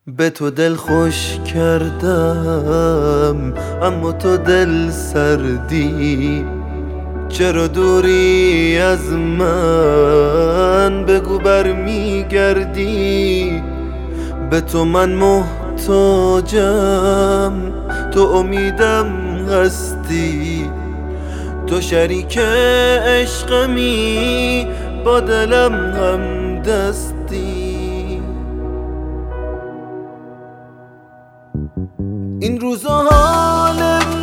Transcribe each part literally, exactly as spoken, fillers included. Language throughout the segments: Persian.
به تو دل خوش کردم اما تو دل سردی. چرا دوری از من بگو برمیگردی. به تو من محتاجم، تو امیدم هستی. تو شریک عشقمی، با دلم هم دستی. این روزا حال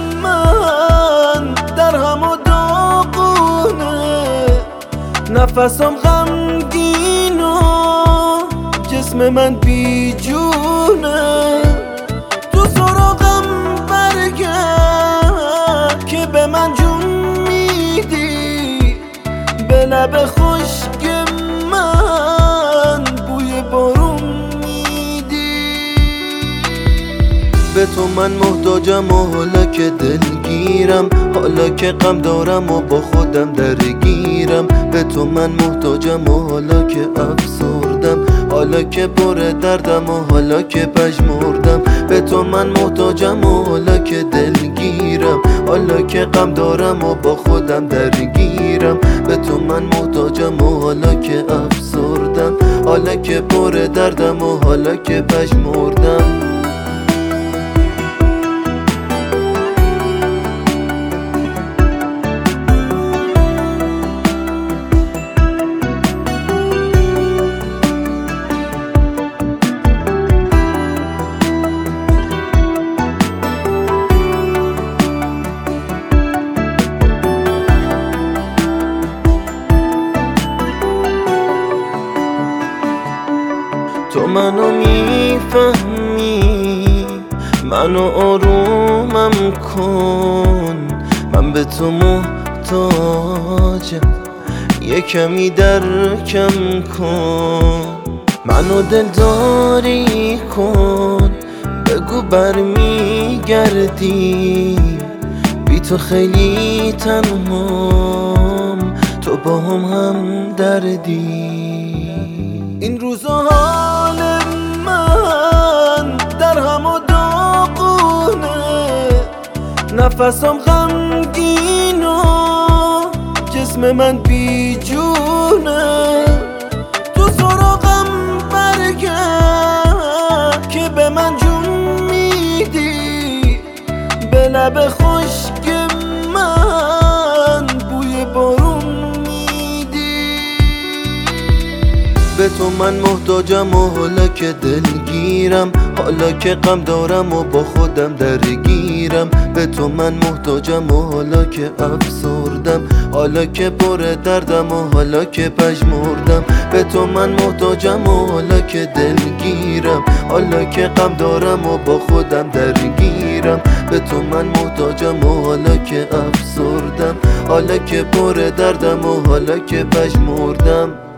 من در هم و داغونه، نفسم غمگین و جسم من بیجونه. تو سراغم برگرد که به من جون میدی، به لب خشک من بوی بارون میدی. به تو من محتاجم و حالا که دلگیرم، حالا که غم دارم و با خودم درگیرم. به تو من محتاجم و حالا که افسردم، حالا که پر دردم و حالا که پژمردم. به تو من محتاجم و حالا که دلگیرم، حالا که غم دارم و با خودم درگیرم. به تو من محتاجم و حالا که افسردم، حالا که پر دردم و حالا که پژمردم. تو منو میفهمی، منو آرومم کن. من به تو محتاجم، یه کمی درکم کن. منو دلداری کن، بگو برمیگردی. بی تو خیلی تنهام، تو با هم هم دردی. این روزا حال من در هم و داغونه، نفسم غمگین و جسم من بیجونه. تو سراغم برگرد که به من جون میدی، به لب خشک من بوی بارون. به تو من محتاجم و حالا که دلگیرم، حالا که غم دارم و با خودم درگیرم. به تو من محتاجم و حالا که افسردم، حالا که پر دردم و حالا که پژمردم. به تو من محتاجم و حالا که دلگیرم، حالا که غم دارم و با خودم درگیرم. به تو من محتاجم و حالا که افسردم، حالا که پر دردم و حالا که پژمردم.